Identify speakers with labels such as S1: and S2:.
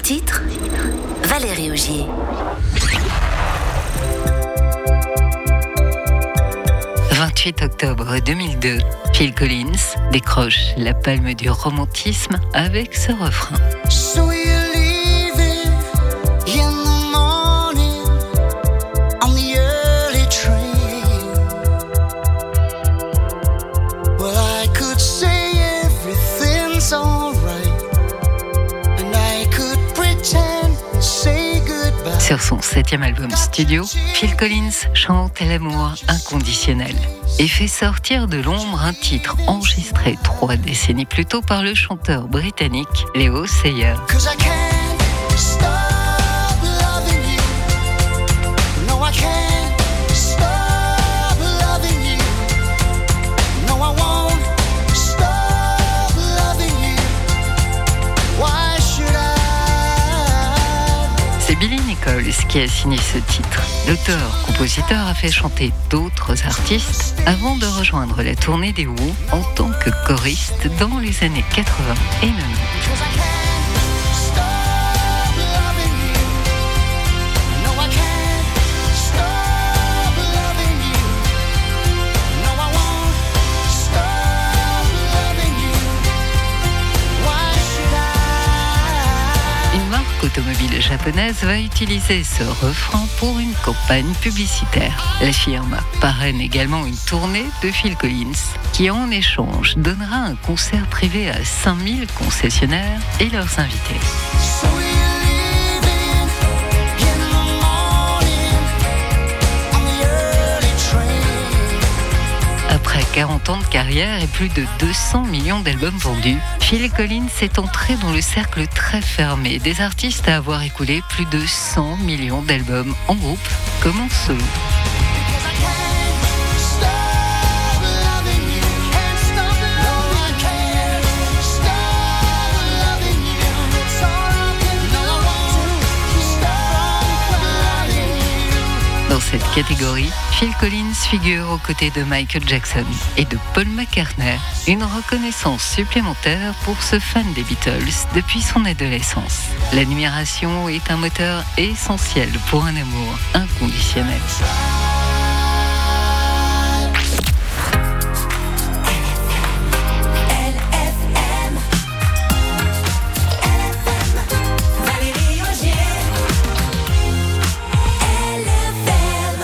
S1: titres, Valérie Augier. « 28 octobre 2002, Phil Collins décroche la palme du romantisme avec ce refrain. Sur son 7e album studio, Phil Collins chante l'amour inconditionnel et fait sortir de l'ombre un titre enregistré 3 décennies plus tôt par le chanteur britannique Leo Sayer. C'est Billy Nichols qui a signé ce titre. L'auteur-compositeur a fait chanter d'autres artistes avant de rejoindre la tournée des Who en tant que choriste dans les années 80 et 90. Automobile japonaise va utiliser ce refrain pour une campagne publicitaire. La firme parraine également une tournée de Phil Collins qui en échange donnera un concert privé à 5000 concessionnaires et leurs invités. Après 40 ans de carrière et plus de 200 millions d'albums vendus, Phil Collins est entré dans le cercle très fermé des artistes à avoir écoulé plus de 100 millions d'albums en groupe comme en solo. Dans cette catégorie, Phil Collins figure aux côtés de Michael Jackson et de Paul McCartney, une reconnaissance supplémentaire pour ce fan des Beatles depuis son adolescence. L'admiration est un moteur essentiel pour un amour inconditionnel.